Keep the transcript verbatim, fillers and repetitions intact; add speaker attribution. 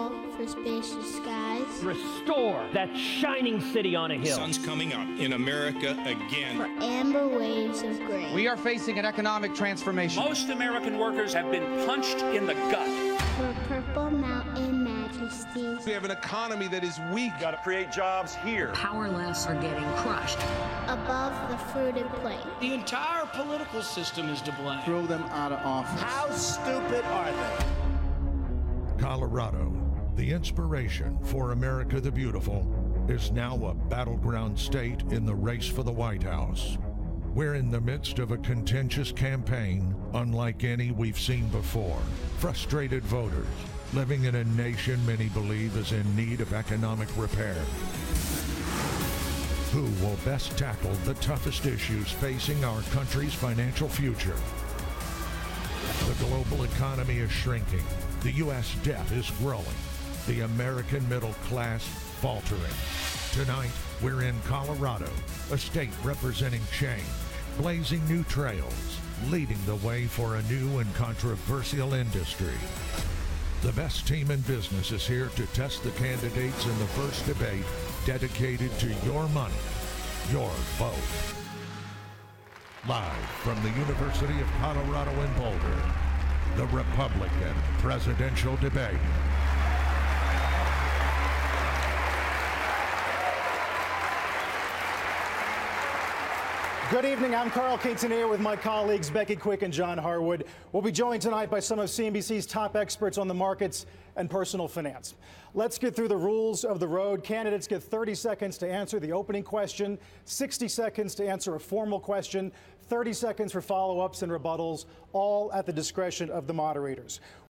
Speaker 1: call for spacious skies.
Speaker 2: Restore that shining city on a hill.
Speaker 3: Sun's coming up in America again.
Speaker 1: For amber waves of grain.
Speaker 4: We are facing an economic transformation.
Speaker 5: Most American workers have been punched in the gut.
Speaker 1: For purple mountain majesties.
Speaker 6: We have an economy that is weak.
Speaker 7: Got to create jobs here.
Speaker 8: Powerless are getting crushed.
Speaker 1: Above the fruited plain.
Speaker 9: The entire political system is to blame.
Speaker 10: Throw them out of office.
Speaker 11: How stupid are they?
Speaker 12: Colorado, the inspiration for America the Beautiful, is now a battleground state in the race for the White House. We're in the midst of a contentious campaign unlike any we've seen before. Frustrated voters living in a nation many believe is in need of economic repair. Who will best tackle the toughest issues facing our country's financial future? The global economy is shrinking. The U S debt is growing. The American middle class faltering. Tonight, we're in Colorado, a state representing change, blazing new trails, leading the way for a new and controversial industry. The best team in business is here to test the candidates in the first debate dedicated to your money, your vote. Live from the University of Colorado in Boulder, the Republican presidential debate.
Speaker 13: Good evening, I'm Carl Quintanilla with my colleagues Becky Quick and John Harwood. We'll be joined tonight by some of C N B C's top experts on the markets and personal finance. Let's get through the rules of the road. Candidates get thirty seconds to answer the opening question, sixty seconds to answer a formal question, thirty seconds for follow-ups and rebuttals, all at the discretion of the moderators.